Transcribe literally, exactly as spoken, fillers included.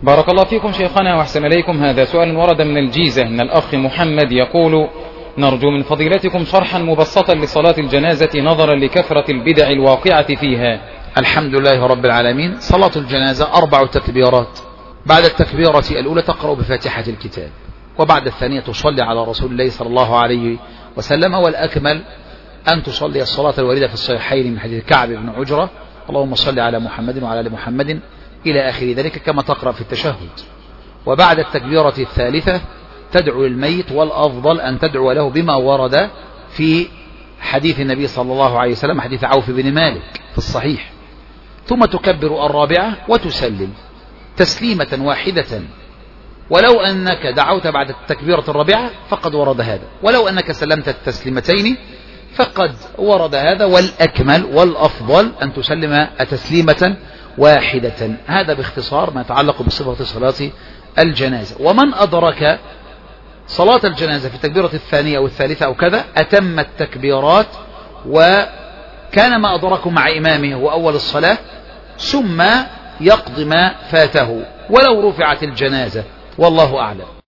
بارك الله فيكم شيخنا وأحسن إليكم. هذا سؤال ورد من الجيزة من الأخ محمد يقول: نرجو من فضيلتكم شرحا مبسطا لصلاة الجنازة نظرا لكثرة البدع الواقعة فيها. الحمد لله رب العالمين. صلاة الجنازة أربع تكبيرات. بعد التكبيرة الأولى تقرأ بفاتحة الكتاب، وبعد الثانية تصلي على رسول الله صلى الله عليه وسلم، والأكمل أن تصلي الصلاة الواردة في الصحيحين من حديث كعب بن عجرة: اللهم صل على محمد وعلى آل محمد إلى آخر ذلك، كما تقرأ في التشهد. وبعد التكبيرة الثالثة تدعو للميت، والأفضل أن تدعو له بما ورد في حديث النبي صلى الله عليه وسلم، حديث عوف بن مالك في الصحيح. ثم تكبر الرابعة وتسلم تسليمة واحدة، ولو أنك دعوت بعد التكبيرة الرابعة فقد ورد هذا، ولو أنك سلمت التسليمتين فقد ورد هذا، والأكمل والأفضل أن تسلم تسليمة واحدة. هذا باختصار ما يتعلق بصفة صلاة الجنازة. ومن أدرك صلاة الجنازة في التكبيرة الثانية أو الثالثة أو كذا أتم التكبيرات، وكان ما أدركه مع إمامه هو أول الصلاة، ثم يقضي ما فاته ولو رفعت الجنازة، والله أعلم.